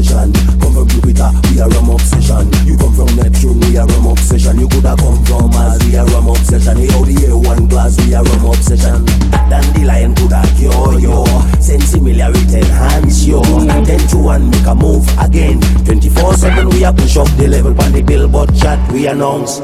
obsession. Come from Jupiter, we are rum obsession. You come from Neptune, we are rum obsession. You coulda come from Mars, we are rum obsession. Hey, how the air one glass, we are rum obsession. Dandelion coulda cure yo, sense similarity enhance yo. 10 to 1 make a move again. 24/7 we are push up the level on the billboard chat we announce.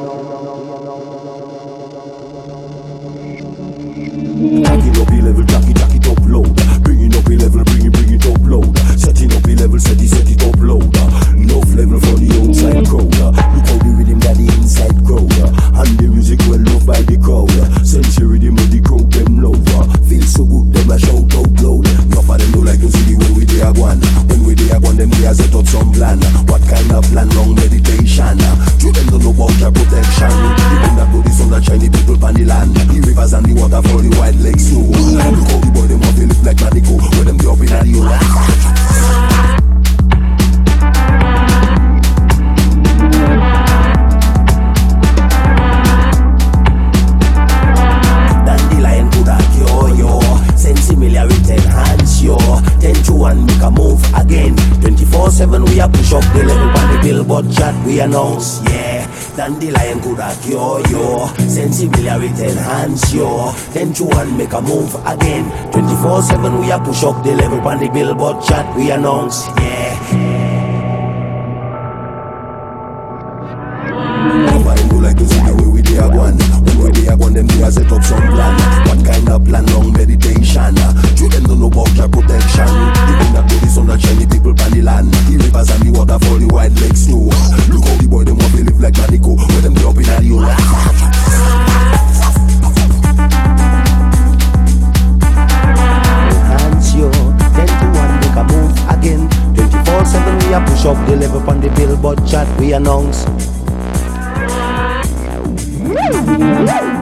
Jacking up the level, jack it up loud. Bringing up the level, bring it up loud. Setting up the level, set it up loud. Enough level for the outside crowd. Look how the rhythm got the inside crowd. And the music well loved by the crowd. Sense the rhythm with the crowd them love. Feel so good, them a shout out loud. Enough of them don't like to see the way we dey a gwan. When we dey a gwan, them we a set up some plan. What kind of plan? Long meditation. To them don't know about your protection. The wind that blow the sun that shine the people on the land. The rivers and the water for the white like snow. Look how the boy them want to look like Manico. When them go up in the Dandelion coulda cure yo, sense similarity enhance yo. 10 to 1 make a move again. 24/7 we a push up the level on the billboard chat we announce. Yeah, Dandelion coulda cure yo, sense similarity enhance yo. 10 to 1 make a move again. 24/7 we a push up the level on the billboard chat we announce. Yeah. Nobody do like to see the way we dey a gwan. When we dey a gwan, them dey a set up some plan. What kind of plan? Long meditation. You them don't know about your protection. The wind that blow the sun that shine the people on the land. The rivers and the water for the white like snow. Look how the boy them want to live like Manico. When them go up in the enhance yo. 10 to 1 make a move again. 24/7 we a push up the level on the billboard chat we announce.